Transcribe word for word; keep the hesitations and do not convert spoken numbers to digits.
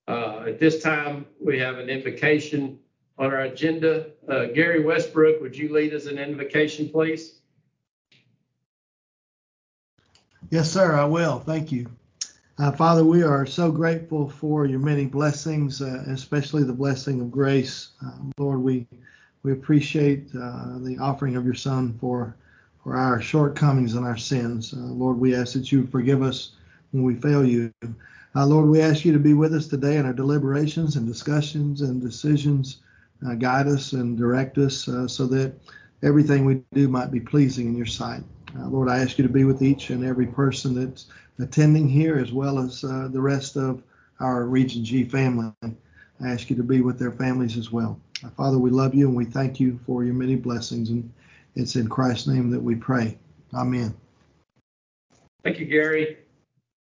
Uh, At this time, we have an invocation on our agenda. Uh, Gary Westbrook, would you lead us in invocation, please? Yes, sir, I will. Thank you. Uh, Father, we are so grateful for your many blessings, uh, especially the blessing of grace. Uh, Lord, we we appreciate uh, the offering of your Son for for our shortcomings and our sins. Uh, Lord, we ask that you forgive us when we fail you. Uh, Lord, we ask you to be with us today in our deliberations and discussions and decisions. Uh, guide us and direct us uh, so that everything we do might be pleasing in your sight. Uh, Lord, I ask you to be with each and every person that's attending here, as well as uh, the rest of our Region G family. I ask you to be with their families as well. Uh, Father, we love you and we thank you for your many blessings, and it's in Christ's name that we pray. Amen. Thank you, Gary.